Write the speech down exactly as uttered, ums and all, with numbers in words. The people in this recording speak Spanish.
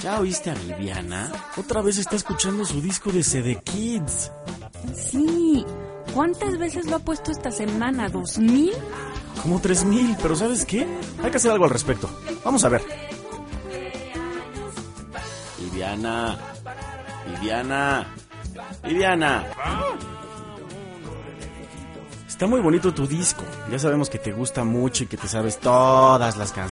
¿Ya oíste a Viviana? Otra vez está escuchando su disco de C D Kids. Sí. ¿Cuántas veces lo ha puesto esta semana? ¿Dos mil? Como tres mil, pero ¿sabes qué? Hay que hacer algo al respecto. Vamos a ver. Viviana, Viviana, Viviana. Está muy bonito tu disco. Ya sabemos que te gusta mucho y que te sabes todas las canciones.